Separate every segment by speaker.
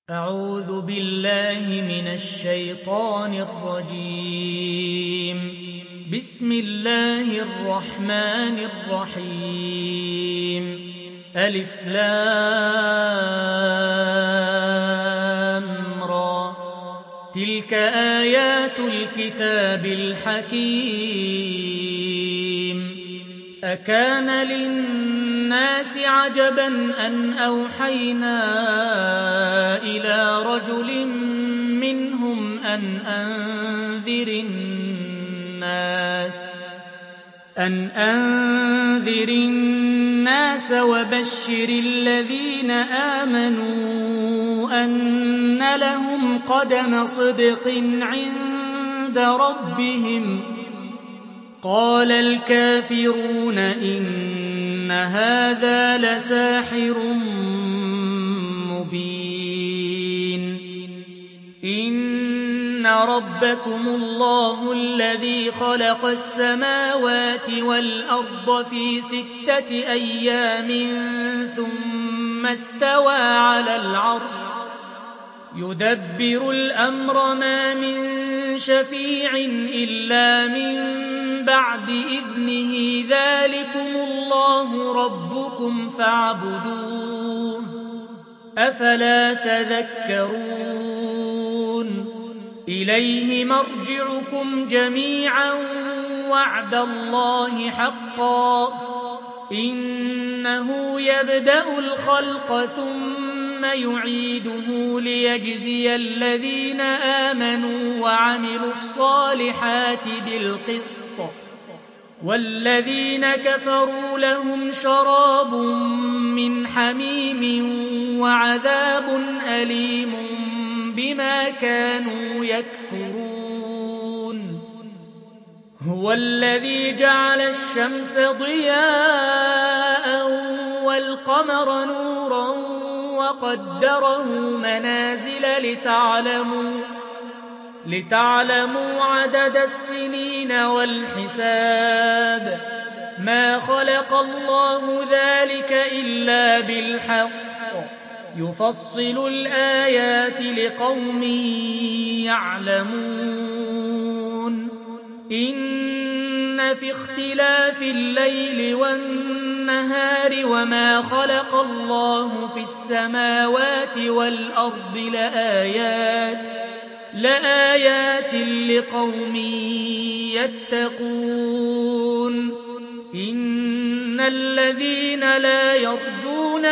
Speaker 1: أعوذ بالله من الشيطان الرجيم. بسم الله الرحمن الرحيم. ألف لام را. تلك آيات الكتاب الحكيم. أكان للناس عجبا أن أوحينا إلى رجل منهم أن أنذر الناس وبشر الذين آمنوا أن لهم قدم صدق عند ربهم. قال الكافرون إن هذا لساحر مبين. إن ربكم الله الذي خلق السماوات والأرض في 6 أيام ثم استوى على العرش يدبر الأمر ما من شفيع إلا من بعد إذنه ذلكم الله ربكم فاعبدوه أفلا تذكرون. إليه مرجعكم جميعا وعد الله حقا إنه يبدأ الخلق ثم يعيده ليجزي الذين آمنوا وعملوا الصالحات بالقسط والذين كفروا لهم شراب من حميم وعذاب أليم بما كانوا يكفرون. هو الذي جعل الشمس ضياء والقمر نورا وقدره منازل لتعلموا عدد السنين والحساب. ما خلق الله ذلك إلا بالحق يفصل الآيات لقوم يعلمون. إن في اختلاف الليل والنهار وما خلق الله في السماوات والأرض لآيات لقوم يتقون. إن الذين لا يرجون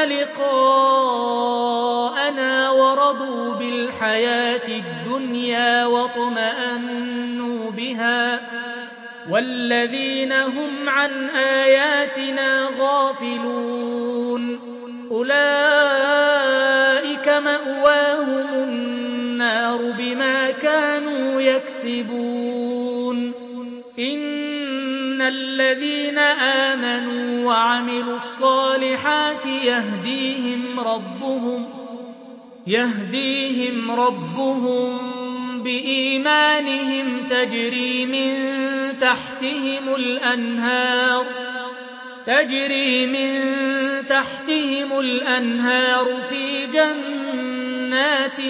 Speaker 1: لقاءنا ورضوا بالحياة الدنيا واطمأنوا بها والذين هم عن آياتنا غافلون أولئك مأواهم النار بما كانوا يكسبون. إن الذين آمنوا وعملوا الصالحات يهديهم ربهم بإيمانهم تجري من تحتهم الأنهار في جنات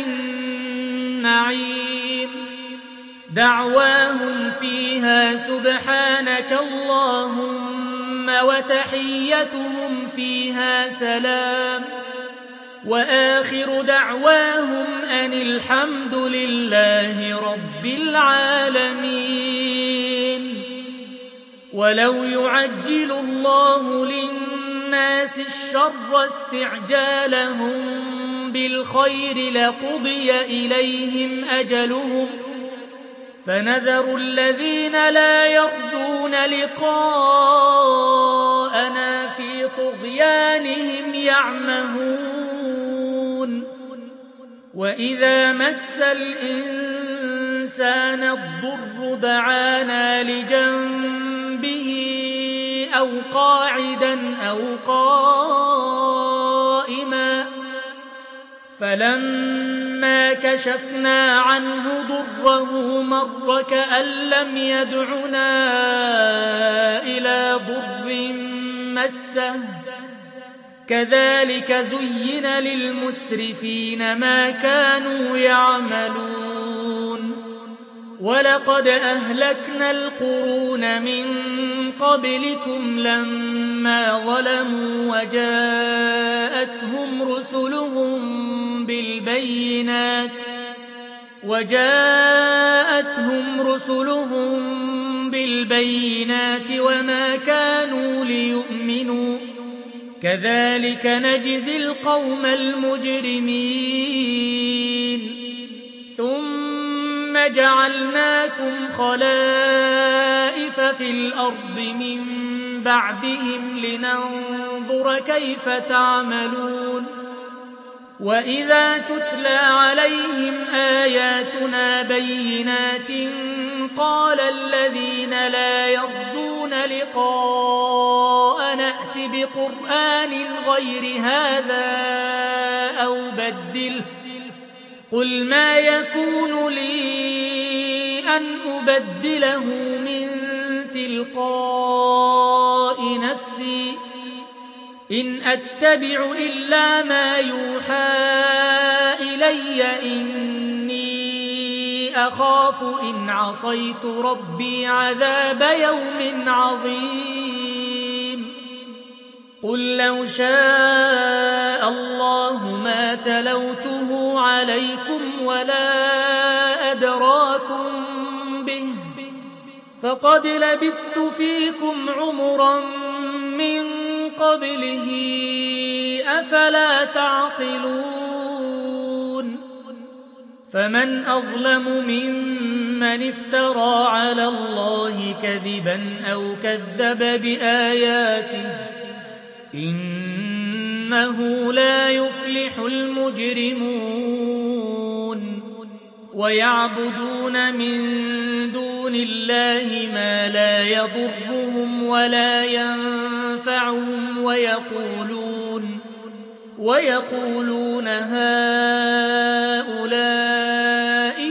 Speaker 1: النعيم. دعواهم فيها سبحانك اللهم وتحيتهم فيها سلام وآخر دعواهم أن الحمد لله رب العالمين. ولو يعجل الله للناس الشر استعجالهم بالخير لقضي إليهم أجلهم فنذر الذين لا يرجون لقاءنا في طغيانهم يعمهون. وإذا مس الإنسان الضر دعانا لجنبه أو قاعدا أو قائما فلما كشفنا عنه ضره مر كأن لم يدعنا إلى ضر مسه كذلك زين للمسرفين ما كانوا يعملون ولقد أهلكنا القرون من قبلكم لما ظلموا وجاءتهم رسلهم بالبينات وما كانوا ليؤمنوا كذلك نجزي القوم المجرمين ثم جعلناكم خلائف في الأرض من بعدهم لننظر كيف تعملون وإذا تتلى عليهم آياتنا بينات قال الذين لا يرجون لقاءنا ائت بقرآن غير هذا أو بدله قل ما يكون لي أن أبدله من تلقاء نفسي إن أتبع إلا ما يوحى إلي إني أخاف إن عصيت ربي عذاب يوم عظيم قل لو شاء الله ما تلوته عليكم ولا أدراكم به فقد لبثت فيكم عمرا من قبله أفلا تعقلون فمن أظلم ممن افترى على الله كذبا أو كذب بآياته إنه لا يفلح المجرمون ويعبدون من دون الله ما لا يضرهم ولا ينفعهم ويقولون هؤلاء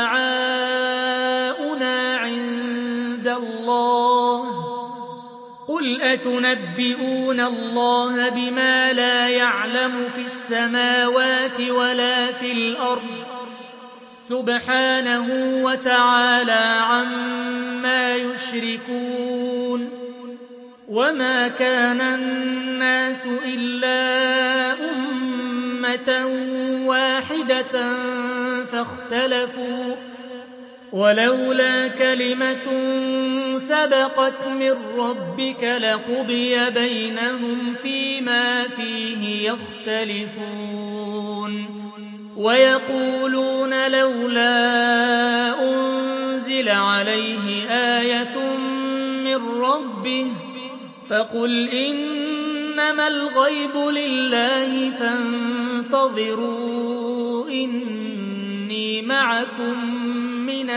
Speaker 1: شفعاؤنا عند الله قل أتنبئون الله بما لا يعلم في السماوات ولا في الأرض سبحانه وتعالى عما يشركون وما كان الناس إلا أمة واحدة فاختلفوا ولولا كلمة سبقت من ربك لقضي بينهم فيما فيه يختلفون ويقولون لولا أنزل عليه آية من ربه فقل إنما الغيب لله فانتظروا إني معكم من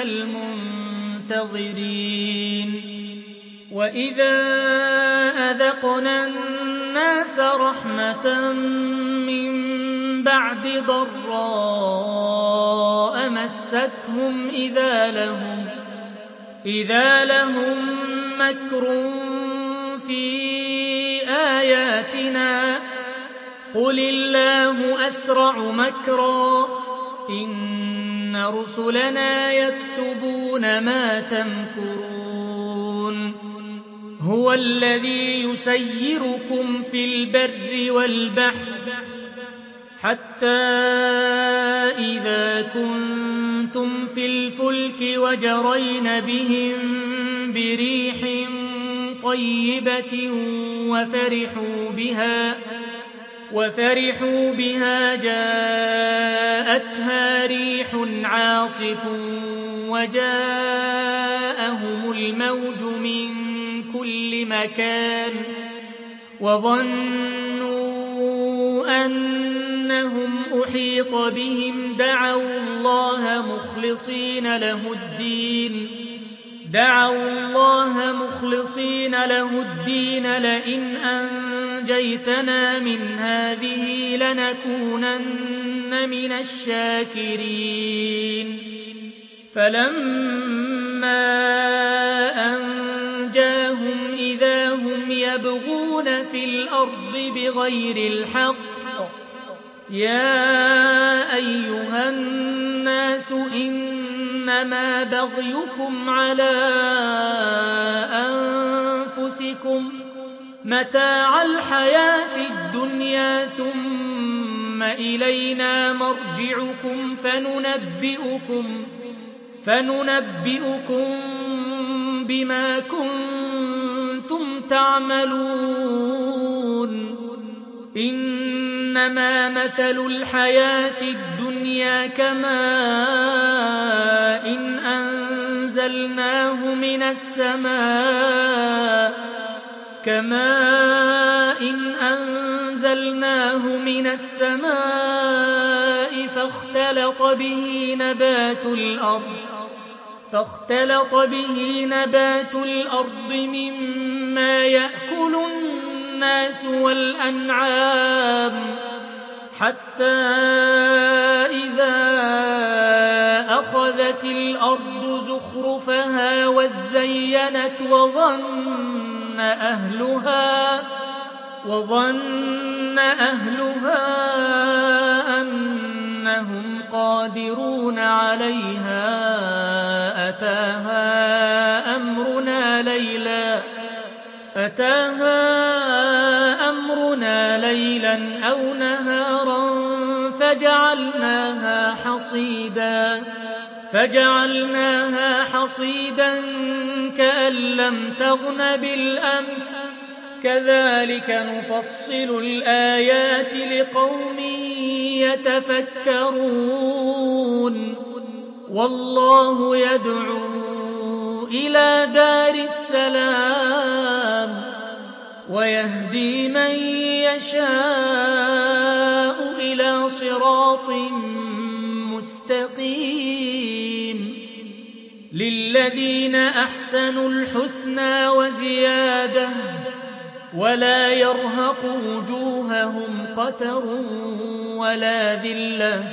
Speaker 1: المنتظرين وإذا أذقنا الناس رحمة من بعد ضراء مستهم إذا لهم مكر في آياتنا قل الله أسرع مكرا إن رسلنا يكتبون ما تمكرون هو الذي يسيركم في البر والبحر حتى إذا كنتم في الفلك وجرين بهم بريح طيبة وفرحوا بها جاءتها ريح عاصف وجاءهم الموج من كل مكان وظنوا أنهم أحيط بهم دعوا الله مخلصين له الدين لئن أنجيتنا من هذه لنكونن من الشاكرين فلما أنجاهم إذا هم يبغون في الأرض بغير الحق يا أيها الناس إنما بغيكم على أنفسكم متاع الحياة الدنيا ثم إلينا مرجعكم فننبئكم بما كنتم تعملون إنما مثل الحياة الدنيا كماء إن أنزلناه من السماء فاختلط به نبات الأرض مما يأكل الناس والأنعام حتى إذا أخذت الأرض زخرفها وزينت وظن أهلها أنهم قادرون عليها أتاها أمرنا ليلا أو نهارا فجعلناها حصيدا كأن لم تغن بالأمس كذلك نفصل الآيات لقوم يتفكرون والله يدعو إلى دار السلام ويهدي من يشاء إلى صراط مستقيم للذين أحسنوا الحسنى وزيادة ولا يرهق وجوههم قتر ولا ذلة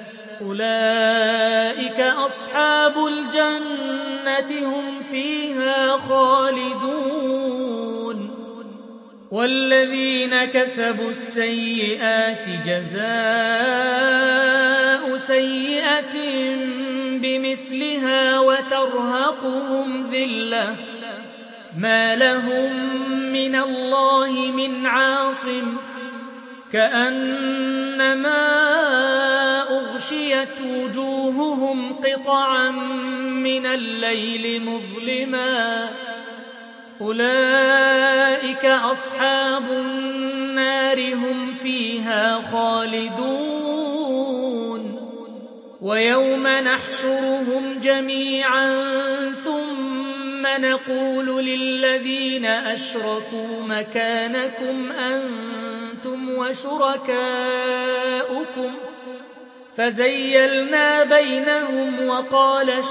Speaker 1: أولئك أصحاب الجنة هم فيها خالدون والذين كسبوا السيئات جزاء سيئة بمثلها وترهقهم ذلة ما لهم من الله من عاصم كأنما أغشيت وجوههم قطعا من الليل مظلما أولئك أصحاب النار هم فيها خالدون ويوم نحشرهم جميعا ثم نقول للذين أشركوا مكانكم أنتم وشركاؤكم فزيلنا بينهم وقال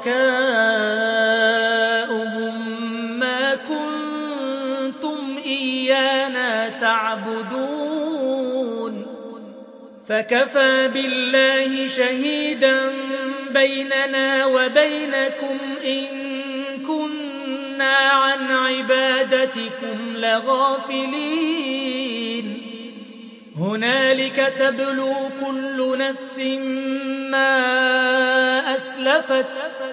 Speaker 1: شركاؤهم ما كنتم إيانا تعبدون فكفى بالله شهيدا بيننا وبينكم إن كنا عن عبادتكم لغافلين هنالك تبلو كل نفس ما أسلفت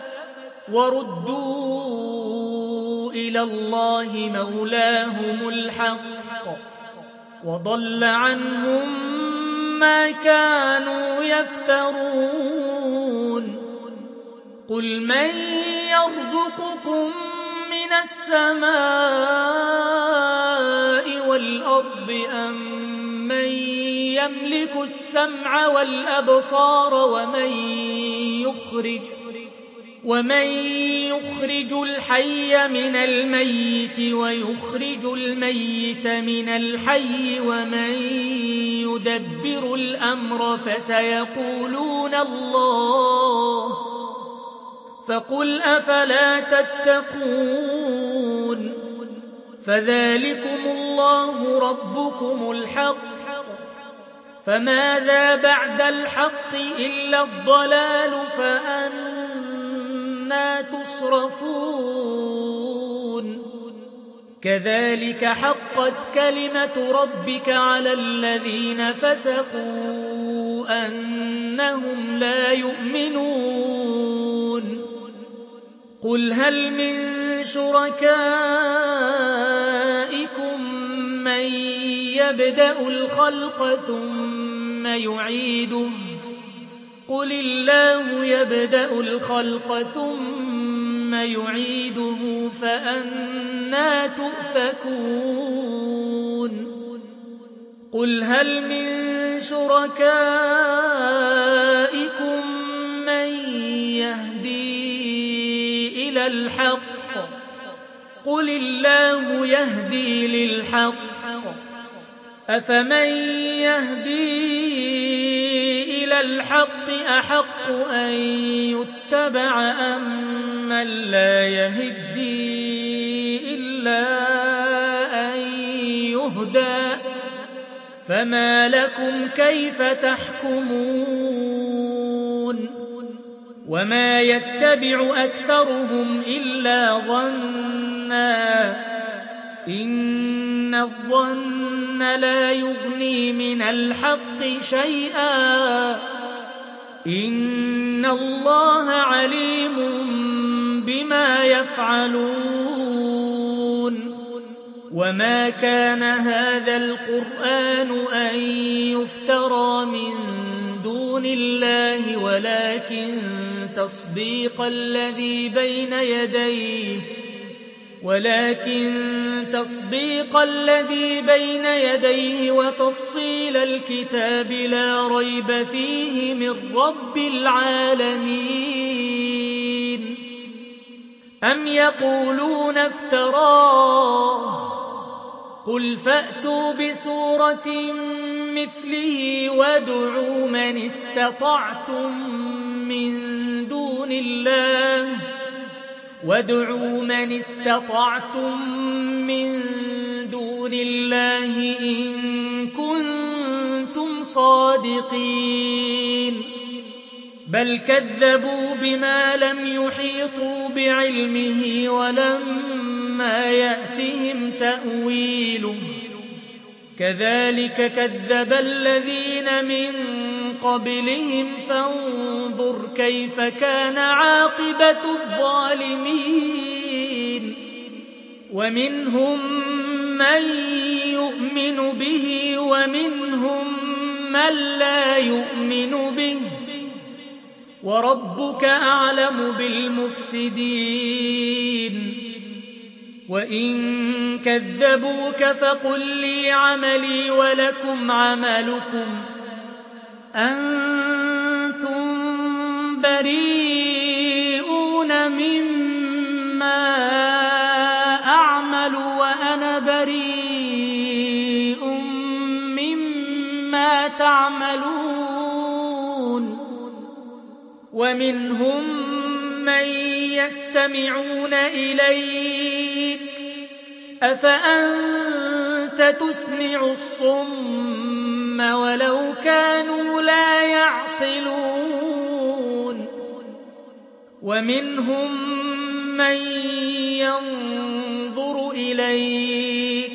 Speaker 1: وردوا إلى الله مولاهم الحق وضل عنهم ما كانوا يفترون قل من يرزقكم من السماء والأرض أم من يملك السمع والأبصار ومن يخرج الحي من الميت ويخرج الميت من الحي ومن يدبر الأمر فسيقولون الله فقل أفلا تتقون فذلكم الله ربكم الحق فماذا بعد الحق إلا الضلال فأنى تصرفون كذلك حقت كلمة ربك على الذين فسقوا أنهم لا يؤمنون قل هل من شركائكم من يبدأ الخلق ثم يعيده قل الله يبدأ الخلق ثم يعيده فأنى تؤفكون قل هل من شركائكم من يهدي إلى الحق قل الله يهدي للحق أفمن يهدي إلى الحق أحق أن يتبع أم من لا يهدي إلا أن يهدى فما لكم كيف تحكمون وما يتبع أكثرهم إلا ظنا إن الظن لا يغني من الحق شيئا إن الله عليم بما يفعلون وما كان هذا القرآن أن يفترى من دون الله ولكن تصديق الذي بين يديه وتفصيل الكتاب لا ريب فيه من رب العالمين أم يقولون افتراه قل فأتوا بسورة مثله وادعوا من استطعتم من دون الله إن كنتم صادقين بل كذبوا بما لم يحيطوا بعلمه ولما يأتهم تأويله كذلك كذب الذين من قبلهم فانظر كيف كان عاقبة الظالمين ومنهم من يؤمن به ومنهم من لا يؤمن به وربك أعلم بالمفسدين وإن كذبوك فقل لي عملي ولكم عملكم أنتم بريئون مما أعمل وأنا بريء مما تعملون ومنهم من يستمعون إليك أفأنت تسمع الصم ولو كانوا لا يعقلون ومنهم من ينظر إليك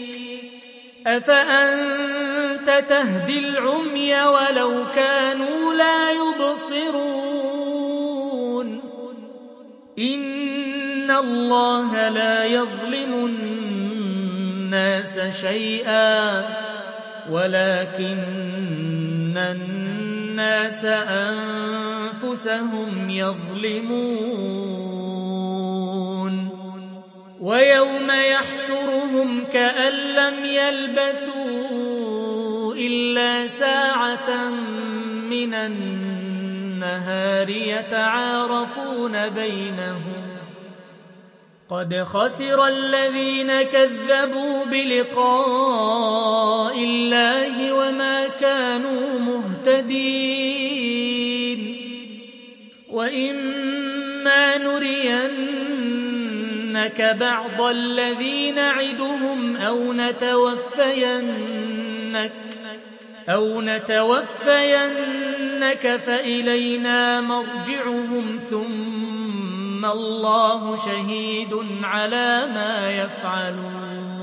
Speaker 1: أفأنت تهدي العمي ولو كانوا لا يبصرون إن الله لا يظلم الناس شيئا ولكن الناس أنفسهم يظلمون ويوم يحشرهم كأن لم يلبثوا إلا ساعة من النهار يتعارفون بينهم قد خسر الذين كذبوا بلقاء الله وما كانوا مهتدين وإما نرينك بعض الذي نعدهم أو نتوفينك فإلينا مرجعهم ثم الله شهيد على ما يفعلون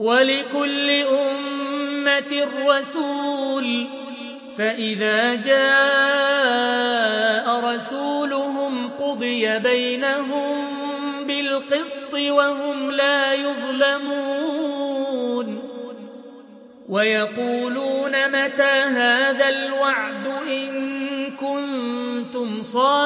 Speaker 1: وَلِكُلِّ أُمَّةٍ رَّسُولٌ فَإِذَا جَاءَ رَسُولُهُمْ قُضِيَ بَيْنَهُم بِالْقِسْطِ وَهُمْ لَا يُظْلَمُونَ وَيَقُولُونَ مَتَىٰ هَٰذَا الْوَعْدُ إِن كُنتُمْ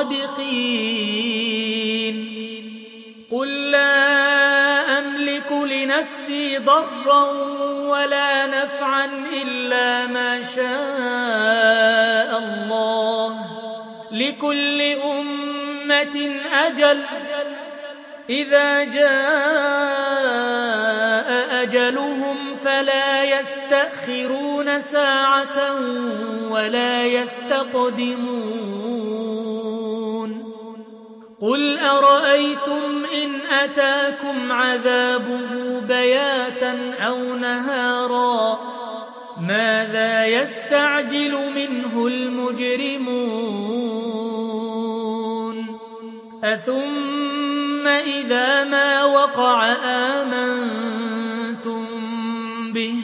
Speaker 1: صَادِقِينَ قُل لَّا أَمْلِكُ لِنَفْسِي ضَرًّا وَلَا نَفْعًا إِلَّا مَا شَاءَ اللَّهُ ۗ لِكُلِّ أُمَّةٍ أَجَلٌ ۖ إِذَا جَاءَ أَجَلُهُمْ فَلَا يَسْتَأْخِرُونَ سَاعَةً وَلَا يَسْتَقْدِمُونَ قُلْ أَرَأَيْتُمْ إِنْ أَتَاكُمْ عَذَابُهُ بَيَاتًا أَوْ نَهَارًا مَاذَا يَسْتَعْجِلُ مِنْهُ الْمُجْرِمُونَ أَثُمَّ إِذَا مَا وَقَعَ آمَنتُم بِهِ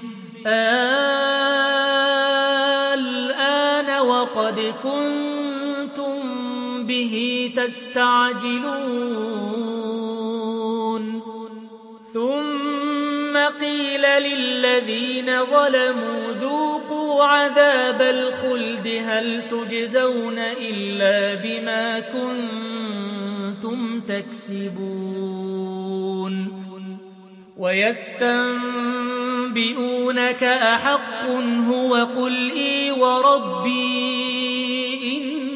Speaker 1: الْآنَ وَقَدْ كُنتُم بِهِ تَسْتَعْجِلُونَ ثُمَّ قِيلَ لِلَّذِينَ ظَلَمُوا ذُوقُوا عَذَابَ الْخُلْدِ هَلْ تُجْزَوْنَ إِلَّا بِمَا كُنتُمْ تَكْسِبُونَ وَيَسْتَنبِئُونَكَ أَحَقٌّ هُوَ قُلْ إِي وَرَبِّي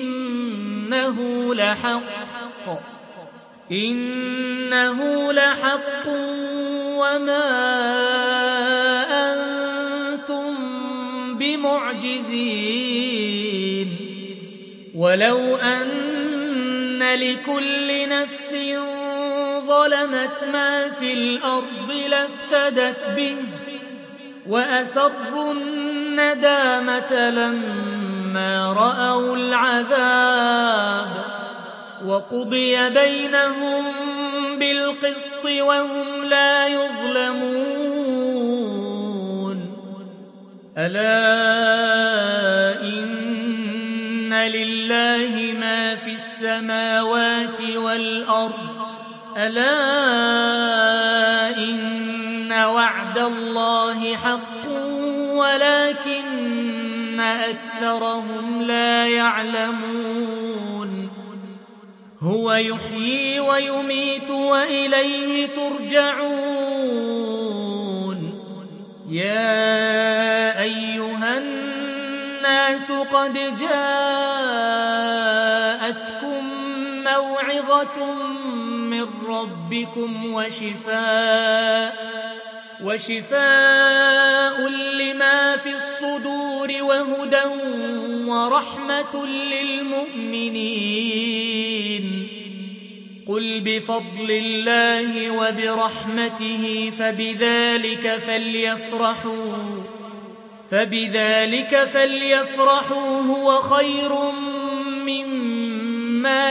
Speaker 1: إِنَّهُ لَحَقٌّ وَمَا أَنتُم بِمُعْجِزِينَ وَلَوْ أَنَّ لِكُلِّ نَفْسٍ ظَلَمَتْ مَا فِي الْأَرْضِ لَافْتَدَتْ بِهِ وَأَسَرُّوا النَّدَامَةَ لَمَّا رَأَوُا الْعَذَابَ وَقُضِيَ بَيْنَهُم بِالْقِسْطِ وَهُمْ لَا يُظْلَمُونَ أَلَا إِنَّ لِلَّهِ مَا فِي السَّمَاوَاتِ وَالْأَرْضِ أَلَا إِنَّ وَعْدَ اللَّهِ حَقٌّ وَلَٰكِنَّ أَكْثَرَهُمْ لَا يَعْلَمُونَ هُوَ يُحْيِي وَيُمِيتُ وَإِلَيْهِ تُرْجَعُونَ يَا أَيُّهَا النَّاسُ قَدْ جَاءَتْكُم مَّوْعِظَةٌ مِّن رَّبِّكُمْ وَشِفَاءٌ لِّمَا فِي الصُّدُورِ وَهُدًى وَرَحْمَةٌ لِّلْمُؤْمِنِينَ قُلْ بِفَضْلِ اللَّهِ وَبِرَحْمَتِهِ فَبِذَٰلِكَ فَلْيَفْرَحُوا هُوَ خَيْرٌ مِّمَّا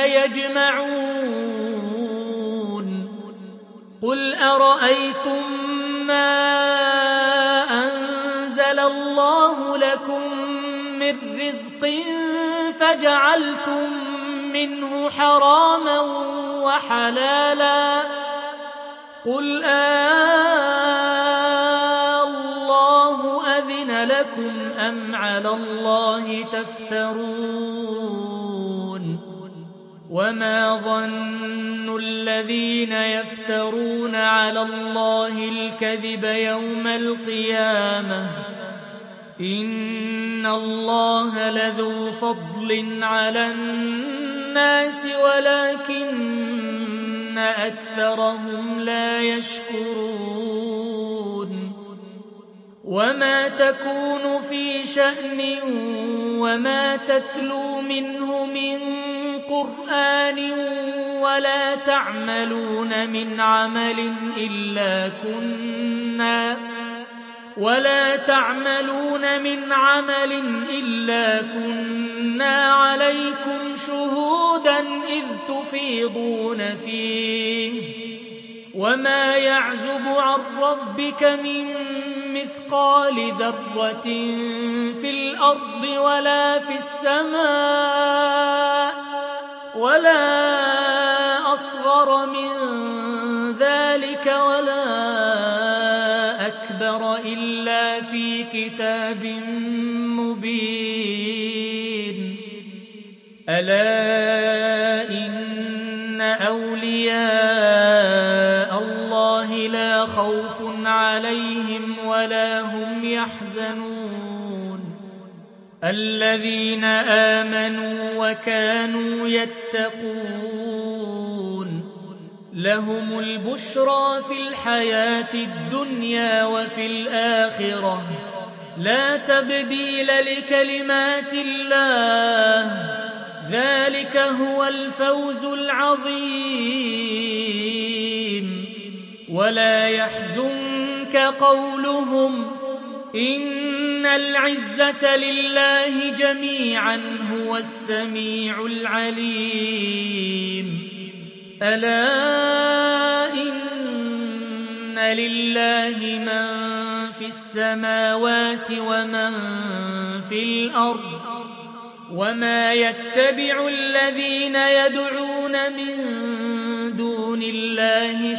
Speaker 1: يَجْمَعُونَ قُلْ أَرَأَيْتُم مَّا أَنزَلَ اللَّهُ لَكُم مِّن رِّزْقٍ فَجَعَلْتُم مِّنْهُ حَرَامًا وَحَلَالًا قُلْ اللَّهُ أَذِنَ لَكُمْ أَمْ عَلَى اللَّهِ تَفْتَرُونَ وَمَا ظَنُّ الَّذِينَ يَفْتَرُونَ عَلَى اللَّهِ الْكَذِبَ يَوْمَ الْقِيَامَةِ ۗ إِنَّ اللَّهَ لَذُو فَضْلٍ عَلَى النَّاسِ وَلَٰكِنَّ أَكْثَرَهُمْ لَا يَشْكُرُونَ وَمَا تَكُونُ فِي شَأْنٍ وَمَا تَتْلُو مِنْهُ مِن قُرْآنٍ وَلَا تَعْمَلُونَ مِنْ عَمَلٍ إِلَّا كُنَّا عَلَيْكُمْ شُهُودًا إِذْ تُفِيضُونَ فِيهِ وما يعزب عن ربك من مثقال ذرة في الأرض ولا في السماء ولا أصغر من ذلك ولا أكبر إلا في كتاب مبين ألا إن أولياء الله لا خوف عليهم ولا هم يحزنون الذين آمنوا وكانوا يتقون لهم البشرى في الحياة الدنيا وفي الآخرة لا تبديل لكلمات الله ذلك هو الفوز العظيم ولا يحزنك قولهم إن العزة لله جميعا هو السميع العليم ألا إن لله من في السماوات ومن في الأرض وما يتبع الذين يدعون من دون الله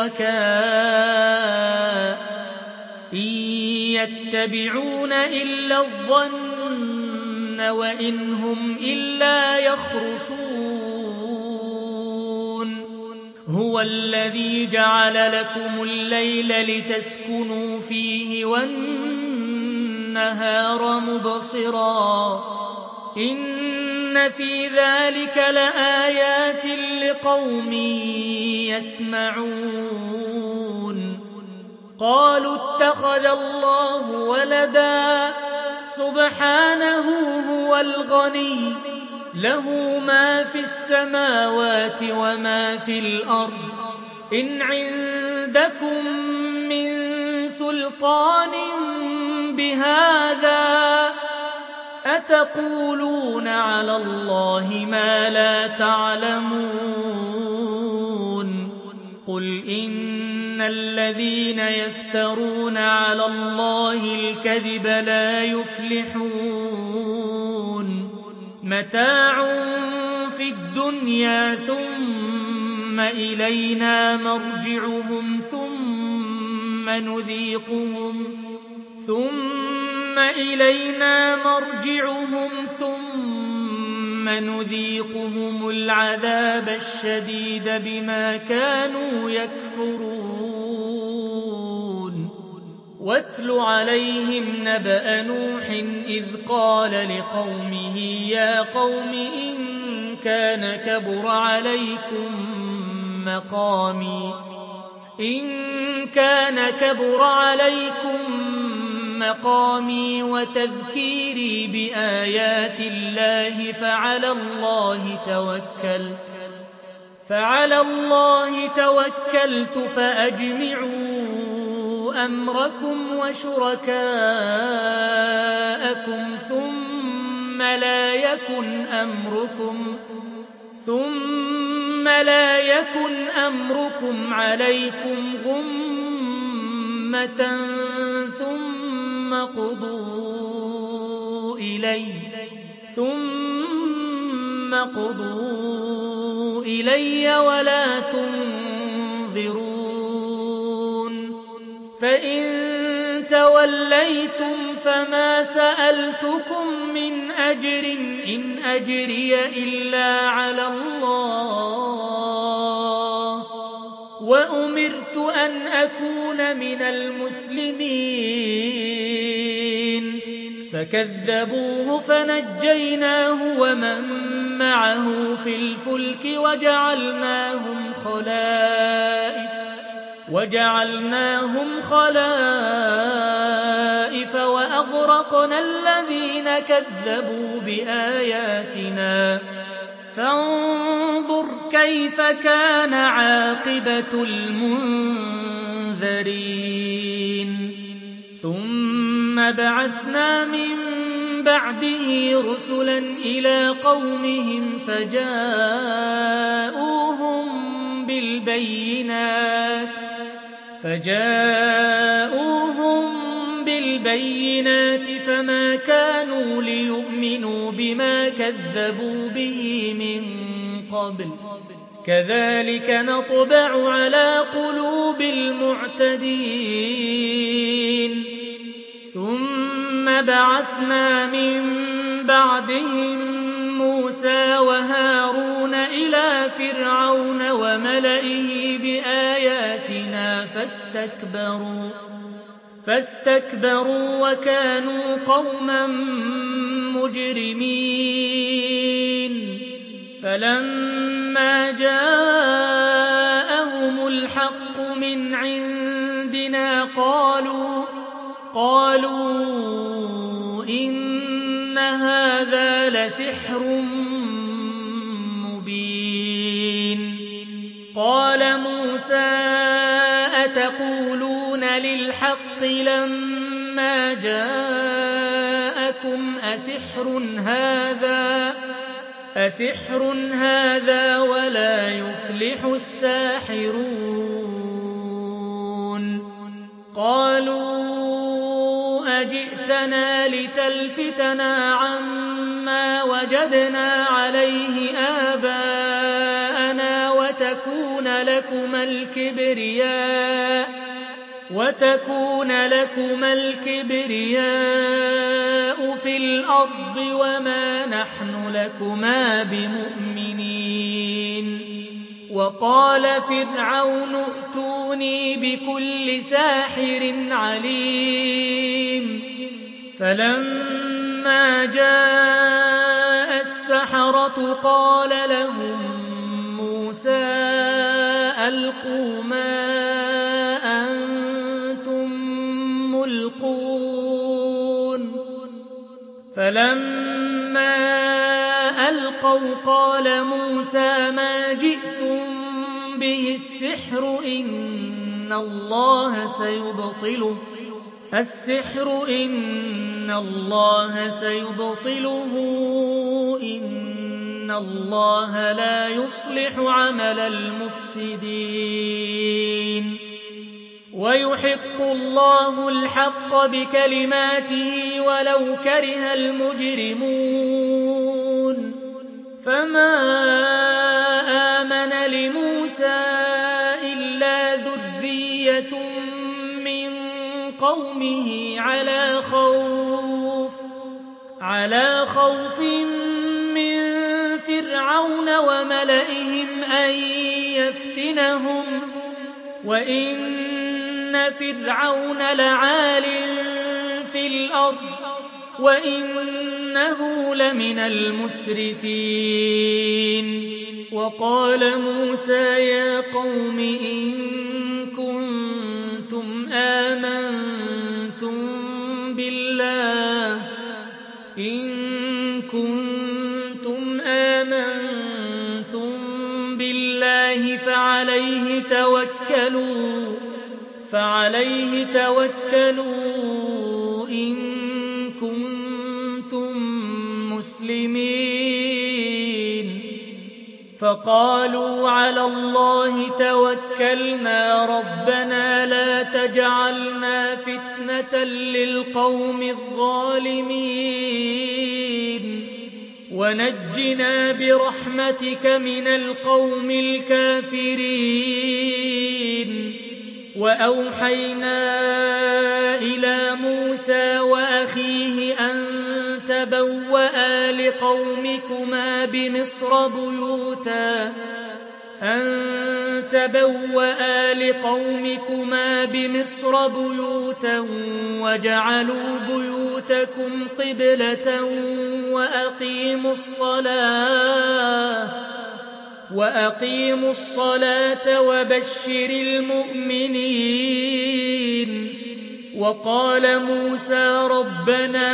Speaker 1: شركاء إن يتبعون إلا الظن وإن هم إلا يخرصون هو الذي جعل لكم الليل لتسكنوا فيه والنهار مبصرا إن في ذلك لآيات لقوم يسمعون قالوا اتخذ الله ولدا سبحانه هو الغني له ما في السماوات وما في الأرض إن عندكم من سلطان بهذا أتقولون على الله ما لا تعلمون قل إن الذين يفترون على الله الكذب لا يفلحون متاع في الدنيا ثم إلينا مرجعهم ثم نذيقهم العذاب الشديد بما كانوا يكفرون واتل عليهم نبأ نوح إذ قال لقومه يا قوم إن كان كبر عليكم مقامي وتذكيري بآيات الله فعلى الله توكلت فأجمعوا أمركم وشركاءكم ثم لا يكن أمركم عليكم غمة ثم قضوا إلي ولا تنظرون فإن توليتم فما سألتكم من أجر إن أجري إلا على الله وأمرت أن أكون من المسلمين فكذبوه فنجيناه ومن معه في الفلك وجعلناهم خلائف وأغرقنا الذين كذبوا بآياتنا فانظر كيف كان عاقبة المنذرين ثم بعثنا من بعده رسلا إلى قومهم فجاءوهم بالبينات فما كانوا ليؤمنوا بما كذبوا به من قبل كذلك نطبع على قلوب المعتدين ثم بعثنا من بعدهم موسى وهارون إلى فرعون وملئه بآياتنا فاستكبروا وكانوا قوما مجرمين فلما جاءهم الحق من عندنا قالوا إن هذا لسحر مبين قال موسى أتقولون للحق لما جاءكم أسحر هذا ولا يفلح الساحرون قالوا أجئتنا لتلفتنا عما وجدنا عليه آباءنا وتكون لكما الكبرياء في الأرض وما نحن لكما بمؤمنين وقال فرعون ائتوني بكل ساحر عليم فلما جاء السحرة قال لهم موسى ألقوا ما أنتم ملقون فلما ألقوا قال موسى ما جئتم به السحر إن الله سيبطله إن الله لا يصلح عمل المفسدين ويحق الله الحق بكلماته ولو كره المجرمون فما آمن لموسى إلا ذرية من قومه على خوف من فرعون وملئهم أن يفتنهم وإن فرعون لعال في الأرض وإنه لمن المسرفين وقال موسى يا قوم إن كنتم آمنتم بالله فعليه توكلوا إن كنتم مسلمين فقالوا على الله توكلنا ربنا لا تجعلنا فتنة للقوم الظالمين ونجنا برحمتك من القوم الكافرين وأوحينا إلى موسى وأخيه أن تبوأ لقومكما بمصر بيوتا واجعلوا بيوتكم قبلة وأقيموا الصلاة وبشر المؤمنين وقال موسى ربنا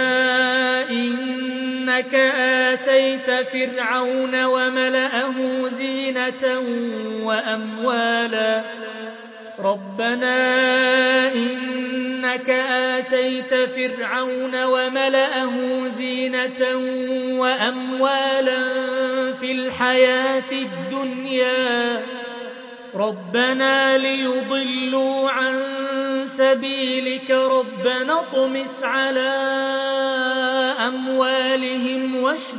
Speaker 1: إنك آتيت فرعون وملأه زينة وأموالا في الحياة الدنيا ربنا ليضلوا عن سبيلك ربنا اطمس على أموالهم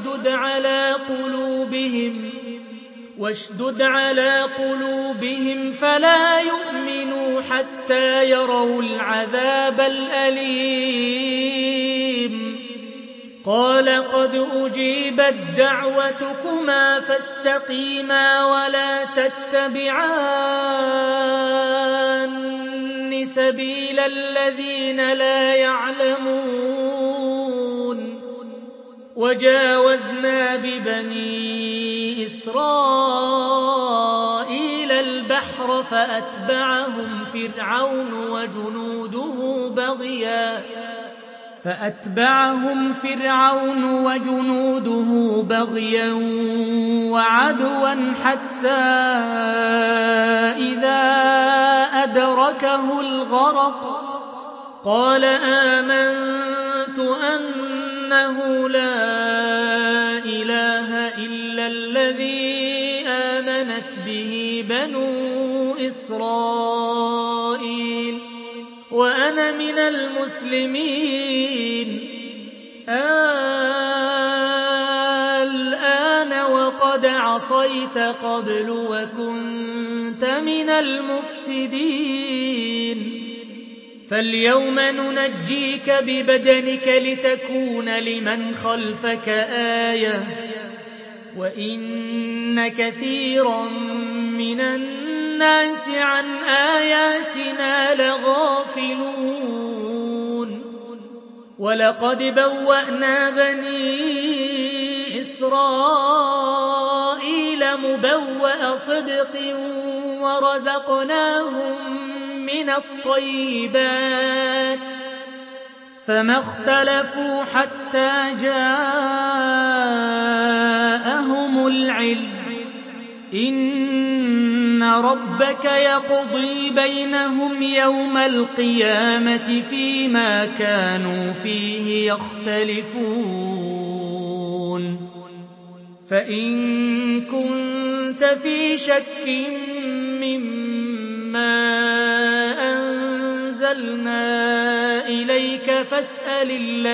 Speaker 1: واشدد على قلوبهم فلا يؤمنوا حتى يروا العذاب الأليم قال قد أجيبت دعوتكما فاستقيما ولا تتبعان سبيل الذين لا يعلمون وجاوزنا ببني إسرائيل البحر فأتبعهم فرعون وجنوده بغيا وعدوا حتى إذا أدركه الغرق قال آمنت أنه لا إله إلا الذي آمنت به بنو إسرائيل وأنا من المسلمين الآن وقد عصيت قبل وكنت من المفسدين فاليوم ننجيك ببدنك لتكون لمن خلفك آية وإن كثيرا من الناس عن آياتنا لغافلون ولقد بوأنا بني إسرائيل مبوأ صدق ورزقناهم من الطيبات فما اختلفوا حتى جاءهم العلم إن ربك يقضي بينهم يوم القيامة فيما كانوا فيه يختلفون فإن كنت في شك مما أنزلنا إليك فاسأل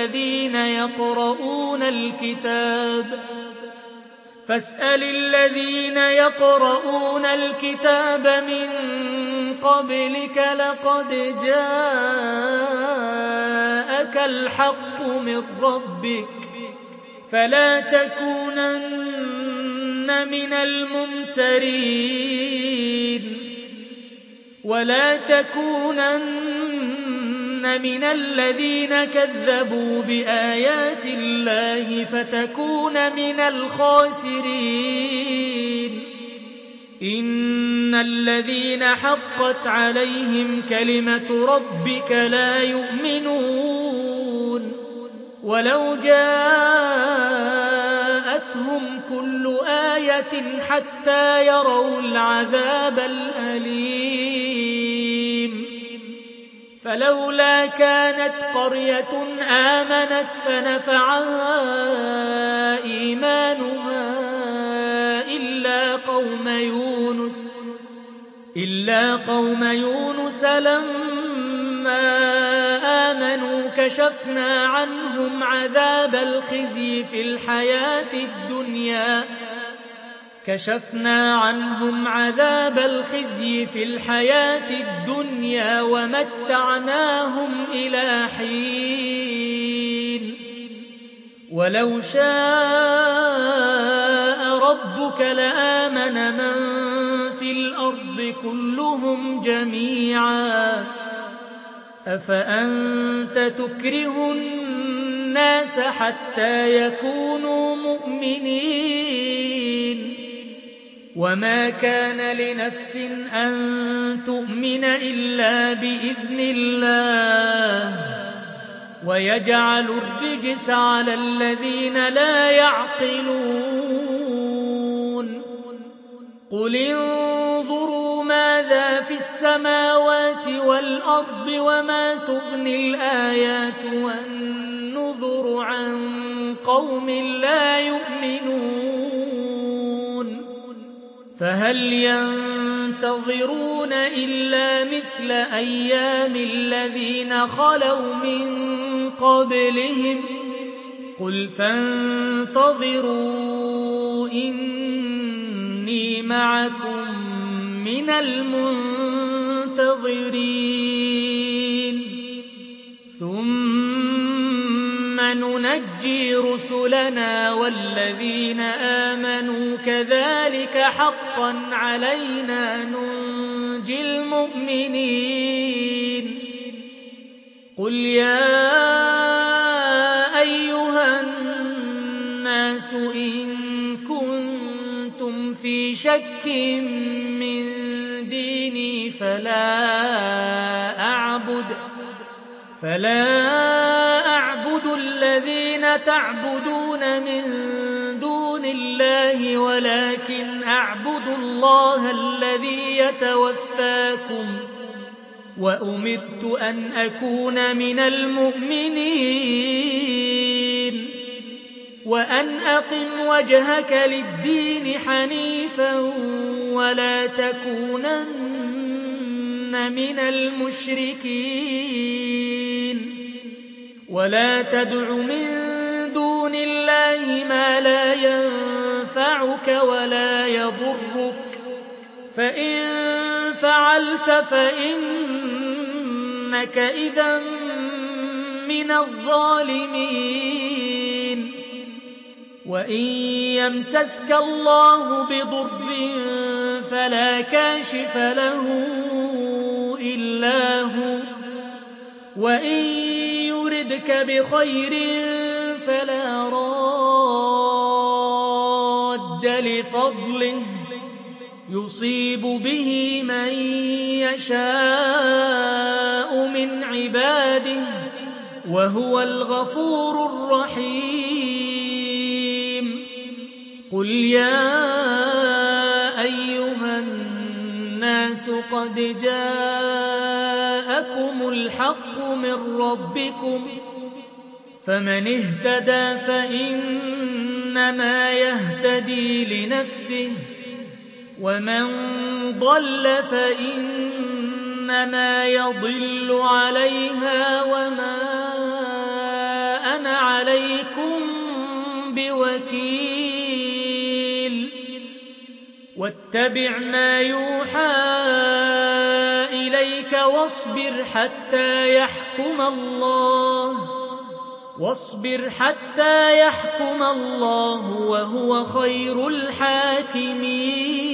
Speaker 1: الذين يقرؤون الكتاب من قبلك لقد جاءك الحق من ربك فلا تكونن من الممترين ولا تكونن من الذين كذبوا بآيات الله فتكون من الخاسرين إن الذين حقت عليهم كلمة ربك لا يؤمنون ولو جاءتهم كل آية حتى يروا العذاب الأليم فلولا كانت قرية آمنت فنفعها إيمانها إلا قوم يونس لما آمنوا كشفنا عنهم عذاب الخزي في الحياة الدنيا ومتعناهم إلى حين ولو شاء ربك لآمن من في الأرض كلهم جميعا أفأنت تكره الناس حتى يكونوا مؤمنين وما كان لنفس أن تؤمن إلا بإذن الله ويجعل الرجس على الذين لا يعقلون قل انظروا ماذا في السماوات والأرض وما تغني الآيات والنذر عن قوم لا يؤمنون فهل ينتظرون ينتظرون إلا مثل أيام الذين خلوا من قبلهم قل فانتظروا إني معكم من المنتظرين ثم ننجي رسلنا والذين آمنوا كذلك حقا علينا ننجي المؤمنين قل يا أيها الناس إن كنتم في شك من ديني فلا أعبد الذين تعبدون من دون الله ولكن أعبد الله الذي يتوفاكم وأمرت أن أكون من المؤمنين وأن أقم وجهك للدين حنيفا ولا تكونن من المشركين ولا تدع من دون الله ما لا ينفعك ولا يضرك فإن فعلت فإنك إذا من الظالمين وإن يمسسك الله بضر فلا كاشف له إلا هو وإن يردك بخير فلا راد لفضله يصيب به من يشاء من عباده وهو الغفور الرحيم قل يا أيها الناس قد جاءكم الحق من ربكم فمن اهتدى فإنما يهتدي لنفسه ومن ضل فإنما يضل عليها وما أنا عليكم بوكيل واتبع ما يوحى إليك واصبر حتى يحكم الله وهو خير الحاكمين